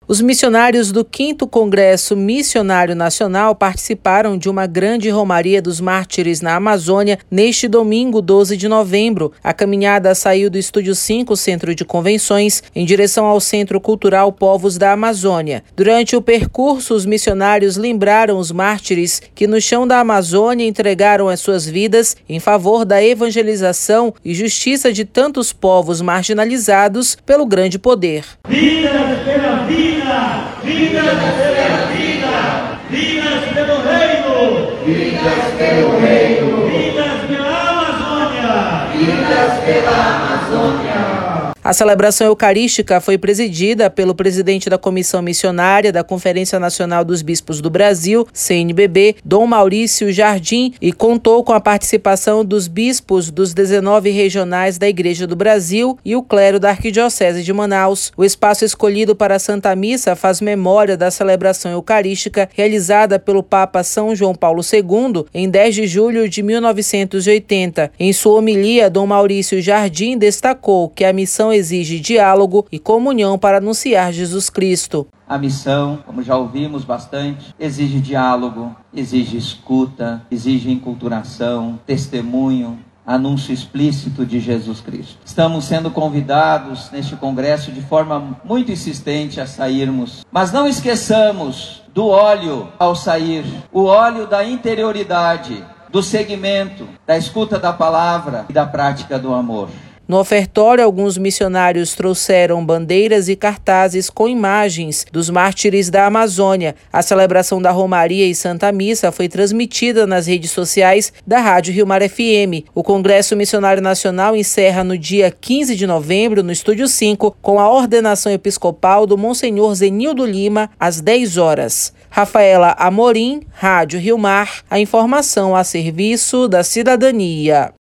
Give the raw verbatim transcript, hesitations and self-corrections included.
Os missionários do quinto Congresso Missionário Nacional participaram de uma grande romaria dos mártires na Amazônia neste domingo, doze de novembro. A caminhada saiu do Estúdio cinco, Centro de Convenções, em direção ao Centro Cultural Povos da Amazônia. Durante o percurso, os missionários lembraram os mártires que no chão da Amazônia entregaram as suas vidas em favor da evangelização e justiça de tantos povos marginalizados pelo grande poder. Vidas pela vida! Vidas pela vida! Vidas pelo reino! Vidas pelo reino! Vidas pela Amazônia! Vidas pela Amazônia! A celebração eucarística foi presidida pelo presidente da Comissão Missionária da Conferência Nacional dos Bispos do Brasil, C N B B, Dom Maurício Jardim, e contou com a participação dos bispos dos dezenove regionais da Igreja do Brasil e o clero da Arquidiocese de Manaus. O espaço escolhido para a Santa Missa faz memória da celebração eucarística realizada pelo Papa São João Paulo segundo em dez de julho de mil novecentos e oitenta. Em sua homilia, Dom Maurício Jardim destacou que a missão exige diálogo e comunhão para anunciar Jesus Cristo. A missão, como já ouvimos bastante, exige diálogo, exige escuta, exige enculturação, testemunho, anúncio explícito de Jesus Cristo. Estamos sendo convidados neste congresso de forma muito insistente a sairmos, mas não esqueçamos do óleo ao sair, o óleo da interioridade, do segmento, da escuta da palavra e da prática do amor. No ofertório, alguns missionários trouxeram bandeiras e cartazes com imagens dos mártires da Amazônia. A celebração da Romaria e Santa Missa foi transmitida nas redes sociais da Rádio Rio Mar F M. O Congresso Missionário Nacional encerra no dia quinze de novembro, no Estúdio cinco, com a ordenação episcopal do Monsenhor Zenildo Lima, às dez horas. Rafaela Amorim, Rádio Rio Mar, a informação a serviço da cidadania.